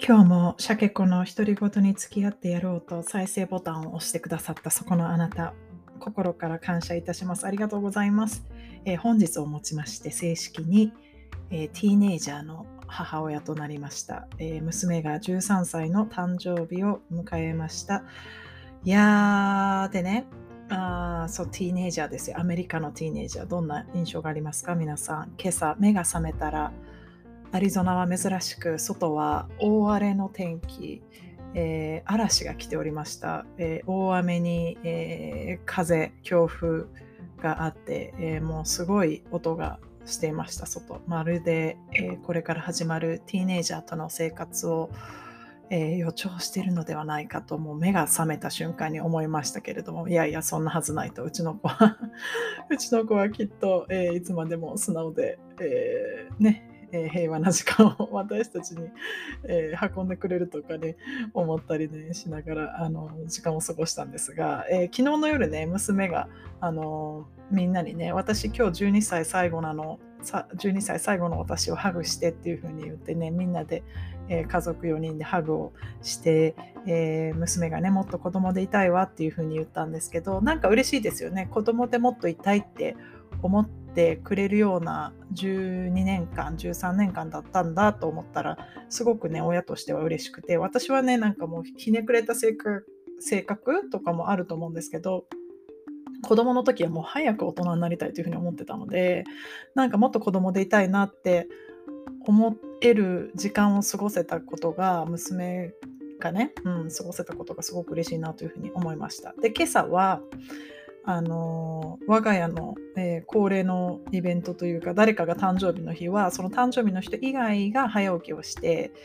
今日もシャケ子の独り言に付き合ってやろうと再生ボタンを押してくださったそこのあなた、心から感謝いたします。ありがとうございます。本日をもちまして正式に、ティーネイジャーの母親となりました。娘が13歳の誕生日を迎えました。いやー、でね、そう、ティーネイジャーですよ。アメリカのティーネイジャー。どんな印象がありますか皆さん。今朝目が覚めたら、アリゾナは珍しく外は大荒れの天気、嵐が来ておりました。大雨に、風、強風があって、もうすごい音がしていました外。まるで、これから始まるティーネイジャーとの生活を、予兆しているのではないかと、もう目が覚めた瞬間に思いましたけれども、いやいやそんなはずないと。うちの子はうちの子はきっと、いつまでも素直で、平和な時間を私たちに、運んでくれるとかね、思ったりねしながら時間を過ごしたんですが、昨日の夜ね、娘がみんなにね、私今日12歳最後なの、12歳最後の私をハグしてっていう風に言ってね、みんなで、家族4人でハグをして、娘がね、もっと子供でいたいわっていう風に言ったんですけど、なんか嬉しいですよね。子供でもっといたいって思ってくれるような12年間、13年間だったんだと思ったら、すごくね、親としては嬉しくて、私はね、なんかもうひねくれた性格とかもあると思うんですけど、子供の時はもう早く大人になりたいというふうに思ってたので、なんかもっと子供でいたいなって思える時間を過ごせたことが、娘がね、過ごせたことがすごく嬉しいなというふうに思いました。で、今朝は我が家の、恒例のイベントというか、誰かが誕生日の日は、その誕生日の人以外が早起きをして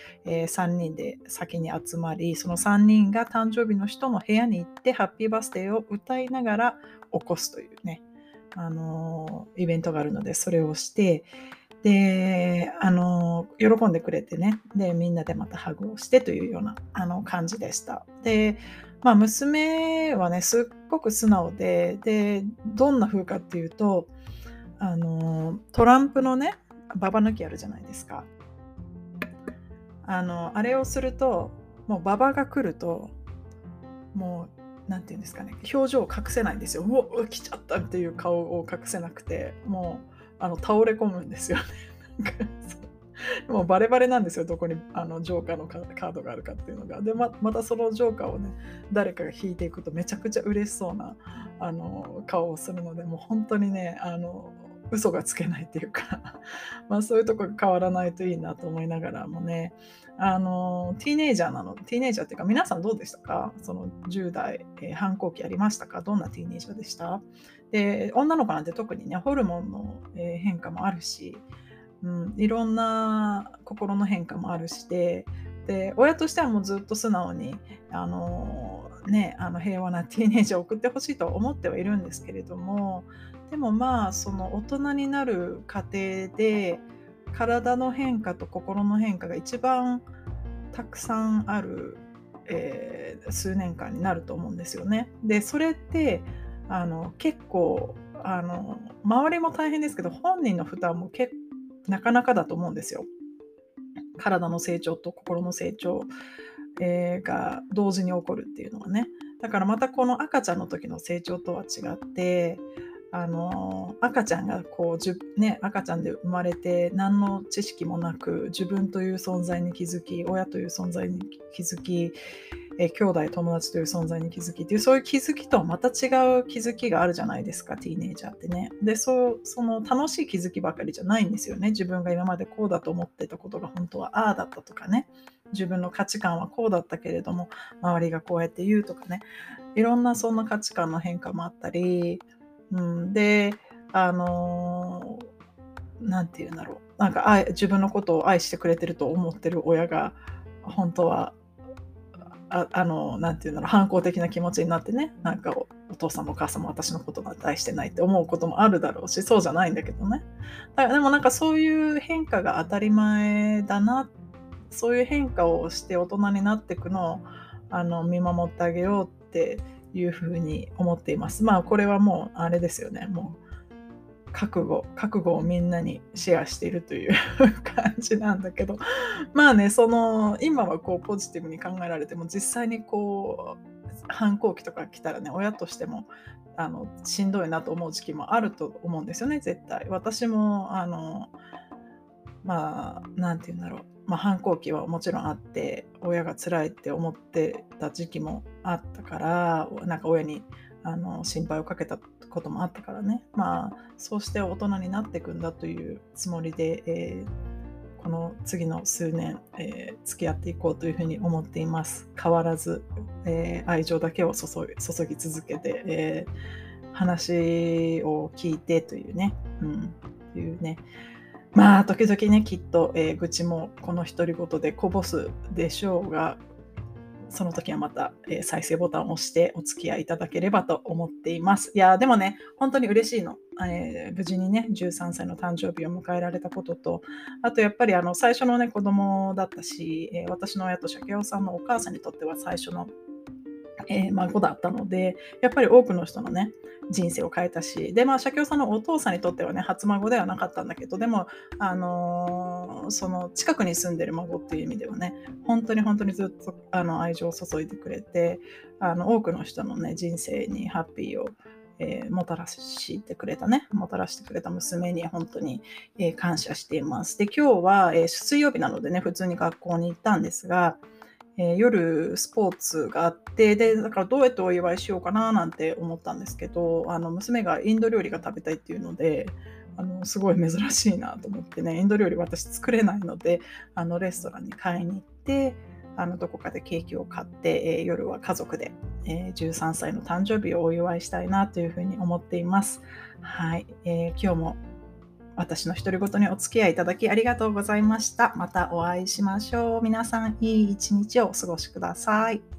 、3人で先に集まり、その3人が誕生日の人の部屋に行って、ハッピーバースデーを歌いながら起こすというね、イベントがあるので、それをして、で、喜んでくれてね、で、みんなでまたハグをしてというような、感じでした。で、娘はね、すっごく素直で、どんな風かっていうと、トランプのね、ババ抜きあるじゃないですか。あれをすると、もうババが来ると、もう、なんていうんですかね、表情を隠せないんですよ。うわ、来ちゃったっていう顔を隠せなくて、もう、倒れ込むんですよね。なんかもうバレバレなんですよ、どこにジョーカーのカードがあるかっていうのが。で、またそのジョーカーをね、誰かが引いていくとめちゃくちゃ嬉しそうな顔をするので、もう本当にね、嘘がつけないっていうかそういうとこが変わらないといいなと思いながらもね、ティーネイジャーっていうか、皆さんどうでしたか？その10代、反抗期ありましたか？どんなティーネイジャーでした？で、女の子なんて特にね、ホルモンの、変化もあるし、いろんな心の変化もあるしで、親としてはもうずっと素直に、平和なティーネイジャーを送ってほしいとは思ってはいるんですけれども、でもその大人になる過程で、体の変化と心の変化が一番たくさんある、数年間になると思うんですよね。で、それって、結構、周りも大変ですけど、本人の負担もなかなかだと思うんですよ。体の成長と心の成長、が同時に起こるっていうのはね。だからまたこの赤ちゃんの時の成長とは違って、赤ちゃんがこう赤ちゃんで生まれて何の知識もなく自分という存在に気づき、親という存在に気づき、兄弟友達という存在に気づきっていう、そういう気づきとはまた違う気づきがあるじゃないですか、ティーネイジャーってね。で、その楽しい気づきばかりじゃないんですよね。自分が今までこうだと思ってたことが本当はああだったとかね。自分の価値観はこうだったけれども、周りがこうやって言うとかね。いろんなそんな価値観の変化もあったり、で、なんて言うんだろう。なんか自分のことを愛してくれてると思ってる親が、本当はなんていうんだろう、反抗的な気持ちになってね、なんかお父さんもお母さんも私のことが愛してないって思うこともあるだろうし、そうじゃないんだけどね。だからでもなんかそういう変化が当たり前だな、そういう変化をして大人になっていくのを見守ってあげようっていうふうに思っています。これはもうあれですよね。もう覚悟をみんなにシェアしているという感じなんだけど、まあね、今はこうポジティブに考えられても、実際にこう反抗期とか来たらね、親としてもしんどいなと思う時期もあると思うんですよね、絶対。私もなんて言うんだろう、反抗期はもちろんあって、親が辛いって思ってた時期もあったから、なんか親に心配をかけたこともあったからね。そうして大人になっていくんだというつもりで、この次の数年、付き合っていこうというふうに思っています。変わらず、愛情だけを注ぎ続けて、話を聞いてというね、というね。時々ね、きっと、愚痴もこの独り言でこぼすでしょうが、その時はまた、再生ボタンを押してお付き合いいただければと思っています。いや、でもね、本当に嬉しいの。無事にね、13歳の誕生日を迎えられたことと、あとやっぱり最初のね、子供だったし、私の親とシャケオさんのお母さんにとっては最初の孫だったので、やっぱり多くの人のね、人生を変えたし、で、シャキオさんのお父さんにとってはね、初孫ではなかったんだけど、でも、その近くに住んでる孫っていう意味ではね、本当に本当にずっと愛情を注いでくれて、多くの人のね、人生にハッピーをもたらしてくれた娘に本当に、感謝しています。で、今日は、水曜日なのでね、普通に学校に行ったんですが、夜スポーツがあって、で、だからどうやってお祝いしようかななんて思ったんですけど、娘がインド料理が食べたいっていうので、すごい珍しいなと思ってね、インド料理私作れないので、レストランに買いに行って、どこかでケーキを買って、夜は家族で、13歳の誕生日をお祝いしたいなというふうに思っています。はい、今日も私の独り言にお付き合いいただきありがとうございました。またお会いしましょう。皆さんいい一日をお過ごしください。